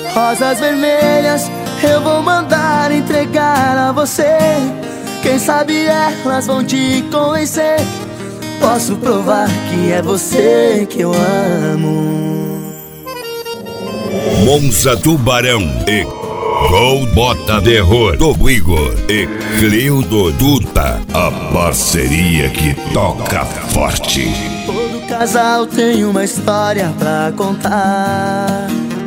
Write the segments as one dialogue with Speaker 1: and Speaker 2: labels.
Speaker 1: Rosas vermelhas eu vou mandar entregar a você. Quem sabe elas vão te convencer. Posso provar que é você que eu amo.
Speaker 2: Monza Tubarão e Gold Bota Terror do Igor e Cleudo Duta, a parceria que toca forte.
Speaker 1: Todo casal tem uma história pra contar.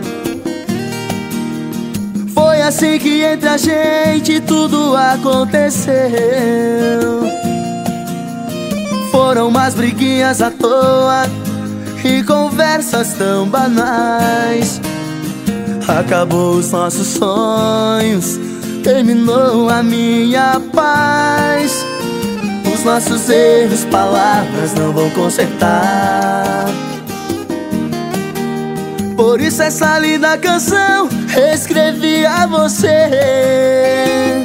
Speaker 1: Foi assim que entre a gente tudo aconteceu. Foram umas briguinhas à toa e conversas tão banais. Acabou os nossos sonhos, terminou a minha paz. Os nossos erros, palavras não vão consertar. Por isso essa linda canção escrevi a você.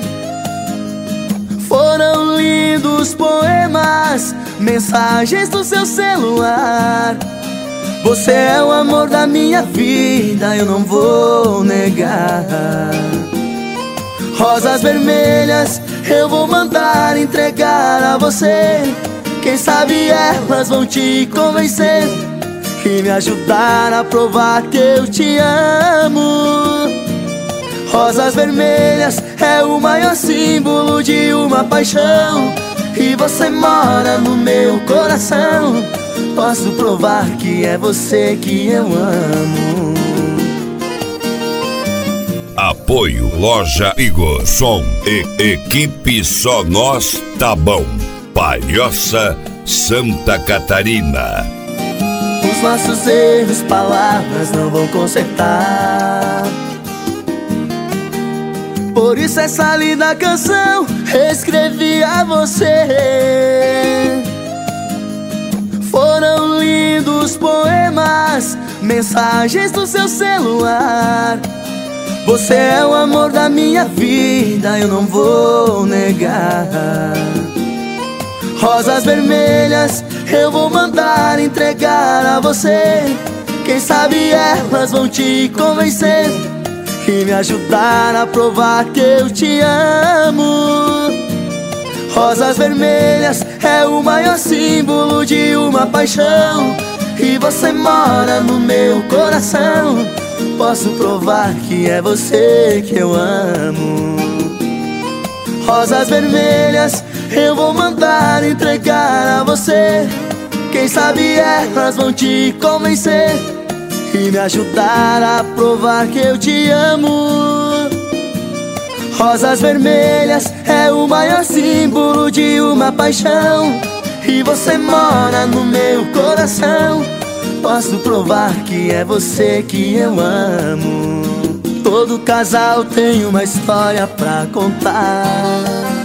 Speaker 1: Foram lindos poemas, mensagens do seu celular. Você é o amor da minha vida, eu não vou negar. Rosas vermelhas eu vou mandar entregar a você. Quem sabe elas vão te convencer e me ajudar a provar que eu te amo. Rosas vermelhas é o maior símbolo de uma paixão, e você mora no meu coração. Posso provar que é você que eu amo.
Speaker 2: Apoio Loja Igor, som e equipe Só Nós Tá Bom, Palhoça, Santa Catarina.
Speaker 1: Os nossos erros, palavras não vão consertar. Por isso essa linda canção escrevi a você. Foram lindos poemas, mensagens do seu celular. Você é o amor da minha vida, eu não vou negar. Rosas vermelhas eu vou mandar entregar a você. Quem sabe elas vão te convencer e me ajudar a provar que eu te amo. Rosas vermelhas é o maior símbolo de uma paixão, e você mora no meu coração. Posso provar que é você que eu amo. Rosas vermelhas eu vou mandar entregar a você. Quem sabe elas vão te convencer e me ajudar a provar que eu te amo. Rosas vermelhas é o maior símbolo de uma paixão, e você mora no meu coração. Posso provar que é você que eu amo. Todo casal tem uma história pra contar.